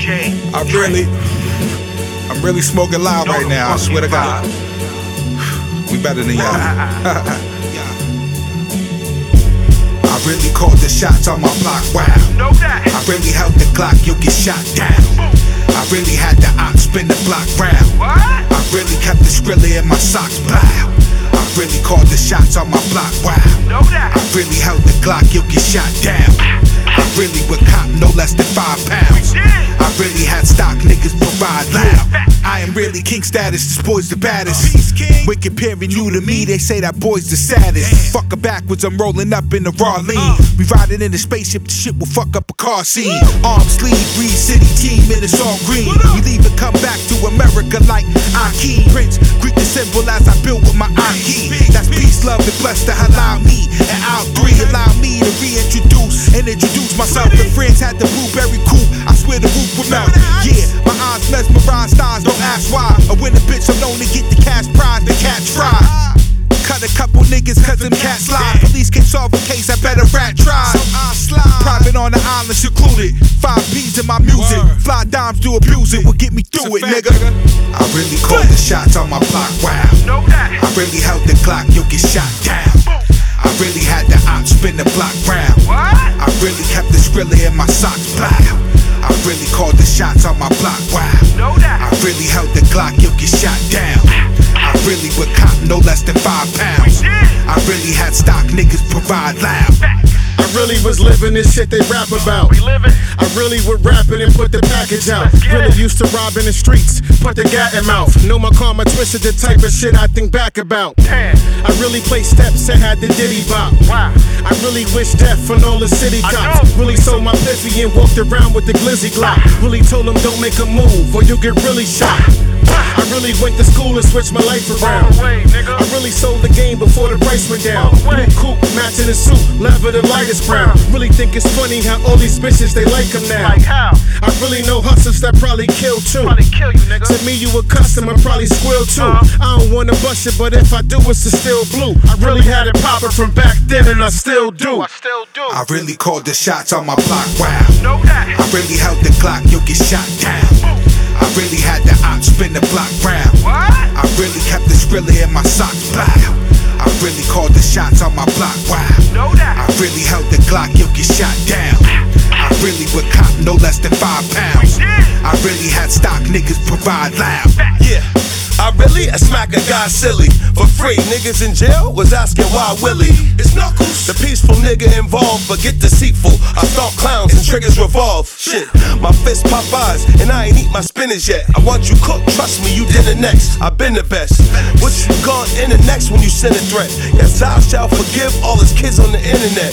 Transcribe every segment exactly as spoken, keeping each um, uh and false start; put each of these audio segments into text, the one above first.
I really, I'm really smoking loud right now, I swear to God. We better than y'all. I really called the shots on my block, wow. I really held the Glock, you'll get shot down. I really had the ops spin the block round. I really kept the Skrilla in my socks, blow. I really called the shots on my block, wow. I really held the Glock, you'll get shot down. I really would cop no less than five pounds. I really had stock niggas provide loud. I am really king status, this boy's the baddest. When comparing you to me, they say that boy's the saddest. Fuck her backwards, I'm rolling up in the raw lean. We riding in a spaceship, the shit will fuck up a car scene. Arm sleeve, Breeze City team, and it's all green. We leave and come back to America like Akeem Prince. Greet the symbol as I build with my Aki. That's peace, love, and bless to allow me. And I'll three allow me to reintroduce and introduce myself. The friends had the blueberry coupe, I swear the roof would melt. Yeah, my eyes mesmerized stars, don't ask why. I win a bitch, I'm known to get the cash prize, the catch fry. Cut a couple niggas cause them cats lie. Police can't solve a case, I better rat try. So I slide. Private on the island, secluded. Five P's in my music. Fly dimes to abuse it, will get me through it, nigga. I really called the shots on my block, wow. I really held the Glock, you'll get shot down. I really had the ops spin the block round. I really kept the Skrilla in my socks, blow. I really called the shots on my block, wow. I really held the Glock, you'll get shot down. I really would cop no less than five pounds. I really had stock niggas provide loud. I really was living this shit they rap about. I really would rap it and put the package out. Really used to rob in the streets, put the gat in mouth. Know my karma twisted, the type of shit I think back about. I really played steps and had the diddy bop. I really wish death on all the city cops. Really sold my piffy and walked around with the glizzy glock. Really told them don't make a move or you'll get really shot. I really went to school and switched my life around. I really sold the game before the price went down. Blue coupe, matching the suit, leather the lightest brown. Really think it's funny how all these bitches, they like them now. I really know hustlers that probably kill too. To me you a customer, probably squill too. I don't wanna bust it, but if I do it's to still blue. I really had it poppin' from back then and I still do. I really called the shots on my block, wow. I really held the Glock, you'll get shot down. I really had the ops spin the block round. I really kept the Skrilla in my socks, blow. I really called the shots on my block, wow. I really held the Glock, you'll get shot down. I really would cop no less than five pounds. I really had stock niggas provide loud. Yeah, I really I smack a guy silly for free. Niggas in jail was asking why Willie. It's Knuckles, the peaceful nigga involved, but get deceitful. I stalk clowns and triggers revolve. Shit, my fist pop eyes and I ain't eat my spinach yet. I want you cooked, trust me, you did it next. I been the best. What you gon' in the next when you send a threat? Yes, I shall forgive all his kids on the internet.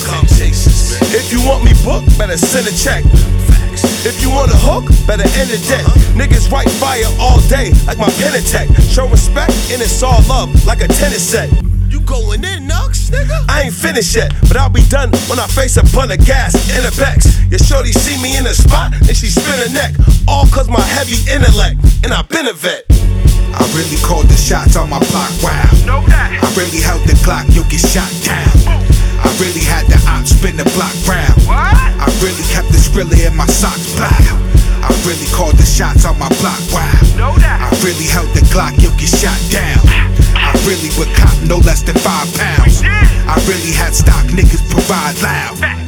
If you want me booked, better send a check. If you want a hook, better end the debt. Niggas write fire all day, like my Penatech. Show respect, and it's all love, like a tennis set. You going in, Nux, nigga? I ain't finished yet, but I'll be done when I face a bun of gas in a Bex. Your shorty see me in a spot, and she spin her neck. All cause my heavy intellect, and I been a vet. I really called the shots on my block, wow. I really held the Glock, you'll get shot down. I really had the ops spin the block round. I really kept the Skrilla in my socks, blow. I really called the shots on my block, wow. I really held the Glock, you'll get shot down. I really would cop no less than five pounds. I really had stock niggas provide loud.